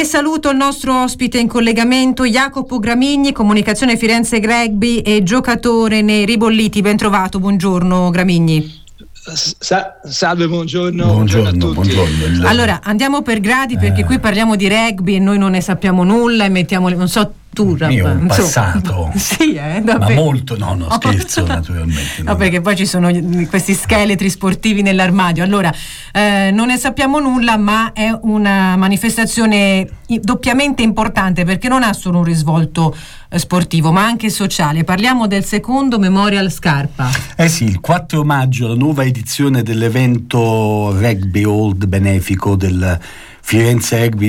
E saluto il nostro ospite in collegamento, Jacopo Gramigni, Comunicazione Firenze Rugby e giocatore nei Ribolliti. Ben trovato, buongiorno Gramigni. Salve, buongiorno a tutti. Buongiorno. Allora, andiamo per gradi, perché qui parliamo di rugby e noi non ne sappiamo nulla e mettiamo, non so, tu io un passato sì, ma molto, no scherzo naturalmente no, perché poi ci sono questi scheletri sportivi nell'armadio. Allora, non ne sappiamo nulla, ma è una manifestazione doppiamente importante, perché non ha solo un risvolto sportivo ma anche sociale. Parliamo del secondo Memorial Scarpa. Sì, il 4 maggio la nuova edizione dell'evento Rugby Old benefico del Firenze Rugby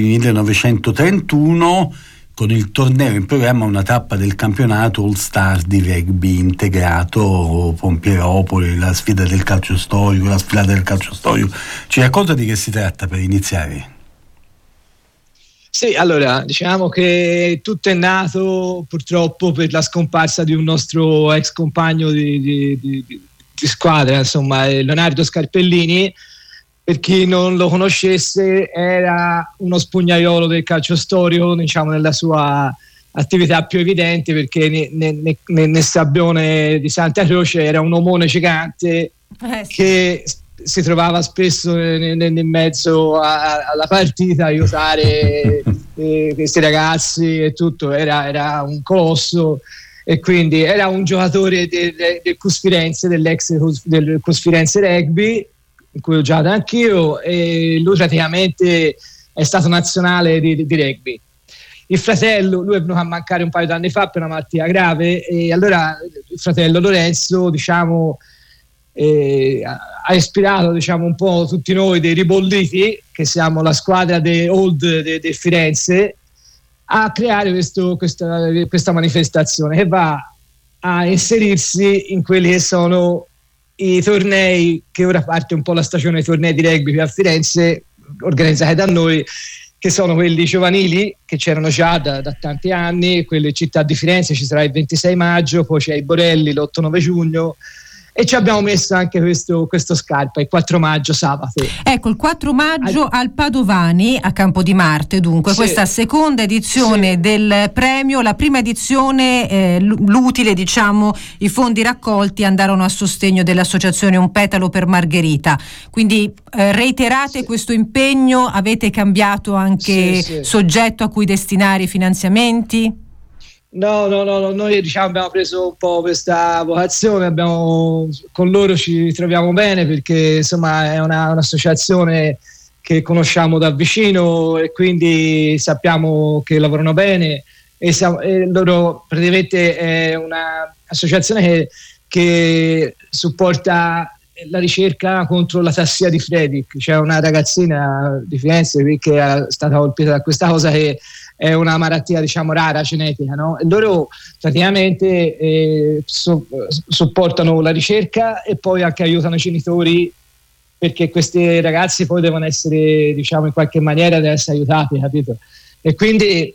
1931, con il torneo in programma una tappa del campionato All Stars di rugby integrato, Pompieropoli, la sfida del calcio storico, la sfilata del calcio storico. Ci racconta di che si tratta per iniziare? Sì, allora, diciamo che tutto è nato purtroppo per la scomparsa di un nostro ex compagno di squadra, insomma, Leonardo Scarpellini. Per chi non lo conoscesse, era uno spugnaiolo del calcio storico, diciamo, nella sua attività più evidente, perché nel sabbione di Santa Croce era un omone gigante che si trovava spesso nel mezzo alla partita a aiutare questi ragazzi e tutto. Era un colosso, e quindi era un giocatore del CUS Firenze, del CUS Firenze Rugby, in cui ho giocato anch'io, e lui praticamente è stato nazionale di rugby. Il fratello, lui è venuto a mancare un paio d'anni fa per una malattia grave, e allora il fratello Lorenzo, diciamo, ha ispirato, diciamo, un po' tutti noi dei Ribolliti, che siamo la squadra old di Firenze, a creare questa manifestazione che va a inserirsi in quelli che sono i tornei, che ora parte un po' la stagione dei tornei di rugby qui a Firenze, organizzati da noi, che sono quelli giovanili, che c'erano già da tanti anni, quelli Città di Firenze ci sarà il 26 maggio, poi c'è i Borelli l'8-9 giugno, e ci abbiamo messo anche questo Scarpa, il 4 maggio sabato. Ecco, il 4 maggio al Padovani, a Campo di Marte, dunque, sì. Questa seconda edizione del premio. La prima edizione, l'utile, diciamo, i fondi raccolti andarono a sostegno dell'associazione Un Petalo per Margherita. Quindi reiterate questo impegno, avete cambiato anche soggetto a cui destinare i finanziamenti? No, noi, diciamo, abbiamo preso un po' questa vocazione, con loro ci troviamo bene, perché insomma è un'associazione che conosciamo da vicino, e quindi sappiamo che lavorano bene, e loro praticamente è un'associazione che supporta la ricerca contro la tassia di Friedrich. C'è una ragazzina di Firenze che è stata colpita da questa cosa, che è una malattia, diciamo, rara, genetica, no? E loro praticamente supportano la ricerca e poi anche aiutano i genitori, perché questi ragazzi poi devono essere, diciamo, in qualche maniera devono essere aiutati, capito? E quindi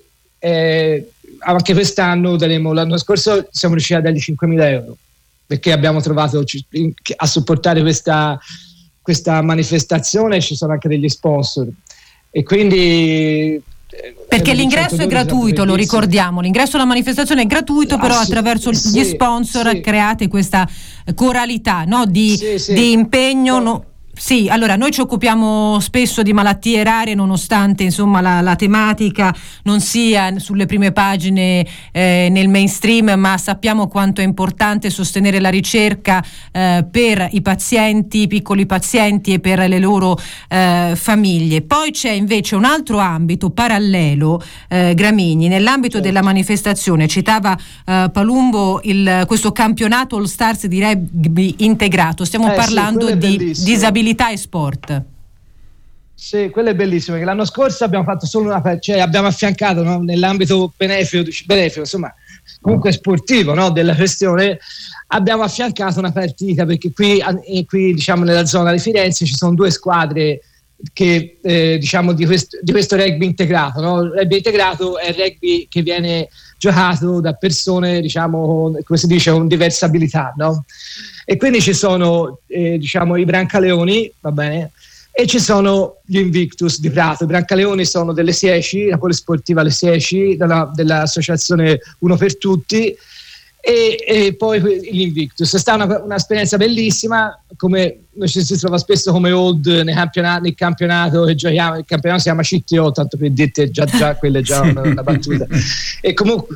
anche quest'anno l'anno scorso siamo riusciti a dargli 5.000 euro, perché abbiamo trovato a supportare questa manifestazione. Ci sono anche degli sponsor, e quindi perché l'ingresso è gratuito, lo ricordiamo, l'ingresso alla manifestazione è gratuito, però attraverso gli sponsor create questa coralità, no? di impegno. No? Sì, allora noi ci occupiamo spesso di malattie rare, nonostante insomma la tematica non sia sulle prime pagine nel mainstream, ma sappiamo quanto è importante sostenere la ricerca per i pazienti, i piccoli pazienti, e per le loro famiglie. Poi c'è invece un altro ambito parallelo, Gramigni, nell'ambito della manifestazione, citava Palumbo questo campionato All Stars di rugby integrato. Stiamo parlando di disabilità e sport. Sì, quello è bellissimo, perché l'anno scorso abbiamo fatto solo abbiamo affiancato, no, nell'ambito benefico, insomma, comunque sportivo, no, della questione, abbiamo affiancato una partita, perché qui diciamo nella zona di Firenze ci sono due squadre che diciamo di questo rugby integrato, no? Il rugby integrato è il rugby che viene giocato da persone, diciamo, come si dice, con diverse abilità, no? E quindi ci sono diciamo i Brancaleoni, va bene, e ci sono gli Invictus di Prato. I Brancaleoni sono delle Sieci, la Polisportiva Le Sieci, dell'associazione Uno per Tutti, e poi gli Invictus. È stata un'esperienza bellissima, come noi ci si trova spesso come old nel campionato che giochiamo. Il campionato si chiama CTO, tanto per dirti, già quella è già una battuta. E comunque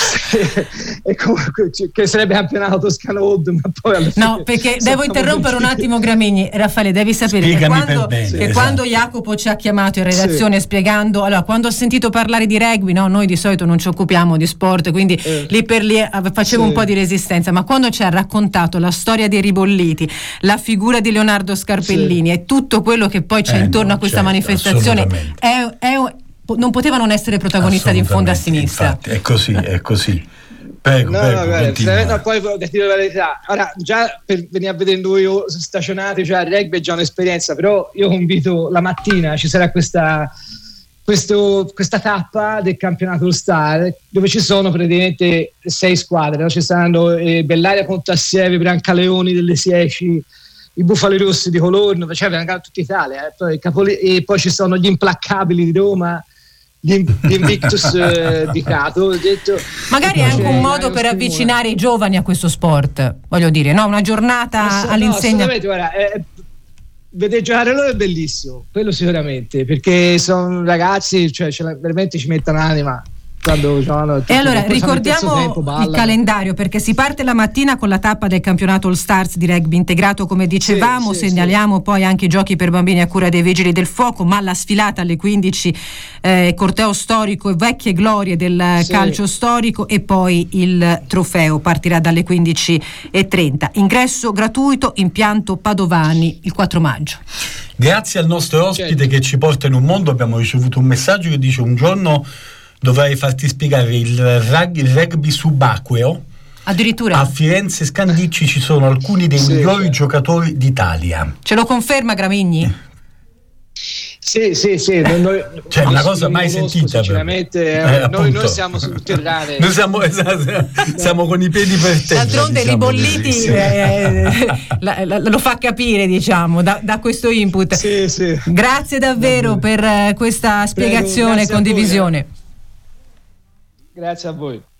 che sarebbe campionato toscano old, ma poi alla fine, no, perché devo interrompere un attimo Gramigni. Raffaele, devi sapere che quando Jacopo ci ha chiamato in redazione spiegando, allora, quando ho sentito parlare di rugby, no, noi di solito non ci occupiamo di sport, quindi lì per lì facevo un po' di resistenza, ma quando ci ha raccontato la storia dei ribolliti, la figura di Leonardo Scarpellini e tutto quello che poi c'è intorno a questa manifestazione, non poteva non essere protagonista di In fondo a sinistra. Infatti, è così. Prego, guarda, poi devo dire la verità. Ora, già per venire a vedere noi stacionati, cioè il rugby è già un'esperienza, però io convito la mattina, ci sarà questa tappa del campionato All Star, dove ci sono praticamente 6 squadre, no? Ci saranno Bellaria Pontassieve, Brancaleoni delle Sieci, i Bufali Rossi di Colorno, cioè vengono tutta Italia, e poi ci sono gli Implaccabili di Roma, gli Invictus di Prato. Magari è anche un modo per avvicinare i giovani a questo sport, voglio dire, no? Una giornata all'insegna. No, guarda, vedere giocare loro è bellissimo, quello sicuramente, perché sono ragazzi, cioè veramente ci mettono anima quando giocano. E allora ricordiamo il calendario, perché si parte la mattina con la tappa del campionato All Stars di rugby integrato, come dicevamo. Segnaliamo poi anche i giochi per bambini a cura dei Vigili del Fuoco, ma la sfilata alle 15, corteo storico e vecchie glorie del calcio storico, e poi il trofeo partirà dalle 15:30. Ingresso gratuito, impianto Padovani, il 4 maggio. Grazie al nostro ospite che ci porta in un mondo. Abbiamo ricevuto un messaggio che dice: un giorno dovrai farti spiegare il rugby subacqueo. Addirittura a Firenze Scandicci ci sono alcuni dei migliori giocatori d'Italia. Ce lo conferma Gramigni? Sì. Noi, cioè una cosa mai sentita. Sinceramente, noi siamo sul terreno. Noi siamo con i piedi per terra. D'altronde Ribolliti lo fa capire, diciamo, da questo input. Sì. Grazie davvero per questa spiegazione e condivisione. Grazie a voi.